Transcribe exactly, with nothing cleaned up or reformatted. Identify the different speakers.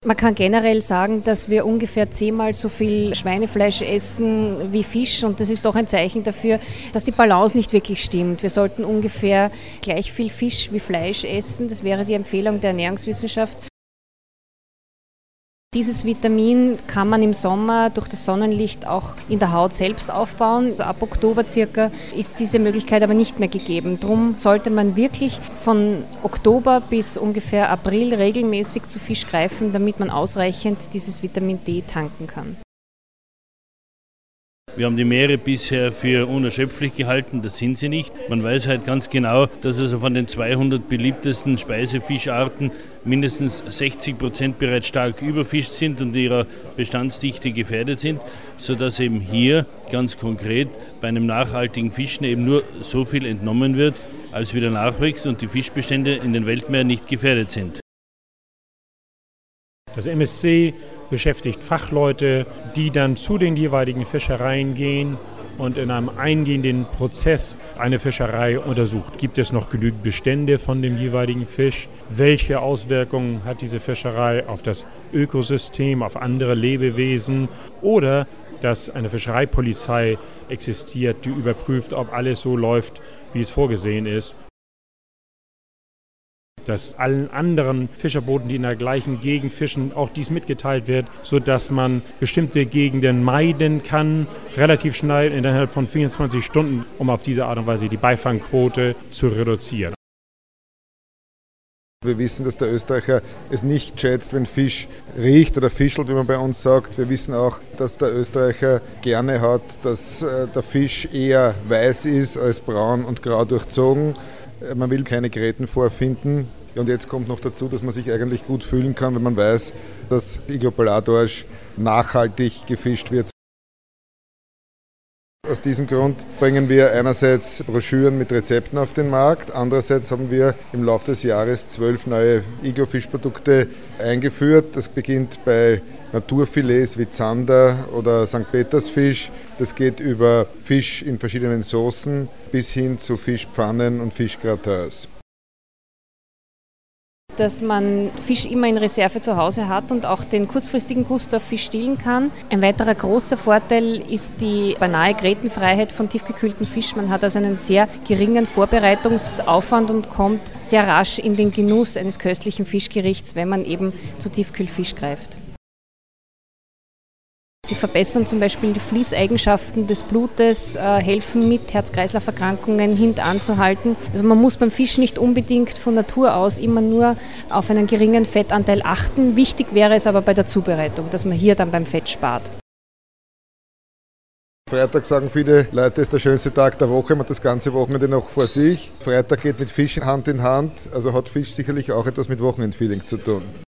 Speaker 1: Man kann generell sagen, dass wir ungefähr zehnmal so viel Schweinefleisch essen wie Fisch und das ist doch ein Zeichen dafür, dass die Balance nicht wirklich stimmt. Wir sollten ungefähr gleich viel Fisch wie Fleisch essen, das wäre die Empfehlung der Ernährungswissenschaft. Dieses Vitamin kann man im Sommer durch das Sonnenlicht auch in der Haut selbst aufbauen. Ab Oktober circa ist diese Möglichkeit aber nicht mehr gegeben. Darum sollte man wirklich von Oktober bis ungefähr April regelmäßig zu Fisch greifen, damit man ausreichend dieses Vitamin D tanken kann.
Speaker 2: Wir haben die Meere bisher für unerschöpflich gehalten, das sind sie nicht. Man weiß halt ganz genau, dass also von den zweihundert beliebtesten Speisefischarten mindestens sechzig Prozent bereits stark überfischt sind und ihrer Bestandsdichte gefährdet sind, sodass eben hier ganz konkret bei einem nachhaltigen Fischen eben nur so viel entnommen wird, als wieder nachwächst und die Fischbestände in den Weltmeeren nicht gefährdet sind.
Speaker 3: Das M S C beschäftigt Fachleute, die dann zu den jeweiligen Fischereien gehen und in einem eingehenden Prozess eine Fischerei untersucht. Gibt es noch genügend Bestände von dem jeweiligen Fisch? Welche Auswirkungen hat diese Fischerei auf das Ökosystem, auf andere Lebewesen? Oder dass eine Fischereipolizei existiert, die überprüft, ob alles so läuft, wie es vorgesehen ist. Dass allen anderen Fischerbooten, die in der gleichen Gegend fischen, auch dies mitgeteilt wird, sodass man bestimmte Gegenden meiden kann, relativ schnell innerhalb von vierundzwanzig Stunden, um auf diese Art und Weise die Beifangquote zu reduzieren.
Speaker 4: Wir wissen, dass der Österreicher es nicht schätzt, wenn Fisch riecht oder fischelt, wie man bei uns sagt. Wir wissen auch, dass der Österreicher gerne hat, dass der Fisch eher weiß ist als braun und grau durchzogen. Man will keine Gräten vorfinden. Und jetzt kommt noch dazu, dass man sich eigentlich gut fühlen kann, wenn man weiß, dass Iglopaladorsch nachhaltig gefischt wird. Aus diesem Grund bringen wir einerseits Broschüren mit Rezepten auf den Markt, andererseits haben wir im Laufe des Jahres zwölf neue Iglo-Fischprodukte eingeführt. Das beginnt bei Naturfilets wie Zander oder Sankt Petersfisch. Das geht über Fisch in verschiedenen Soßen bis hin zu Fischpfannen und Fischgratins.
Speaker 1: Dass man Fisch immer in Reserve zu Hause hat und auch den kurzfristigen Gusto auf Fisch stillen kann. Ein weiterer großer Vorteil ist die beinahe Grätenfreiheit von tiefgekühltem Fisch. Man hat also einen sehr geringen Vorbereitungsaufwand und kommt sehr rasch in den Genuss eines köstlichen Fischgerichts, wenn man eben zu Tiefkühlfisch greift. Sie verbessern zum Beispiel die Fließeigenschaften des Blutes, äh, helfen mit, Herz-Kreislauf-Erkrankungen hintanzuhalten. Also man muss beim Fisch nicht unbedingt von Natur aus immer nur auf einen geringen Fettanteil achten. Wichtig wäre es aber bei der Zubereitung, dass man hier dann beim Fett spart.
Speaker 4: Freitag sagen viele Leute, ist der schönste Tag der Woche, man hat das ganze Wochenende noch vor sich. Freitag geht mit Fisch Hand in Hand, also hat Fisch sicherlich auch etwas mit Wochenendfeeling zu tun.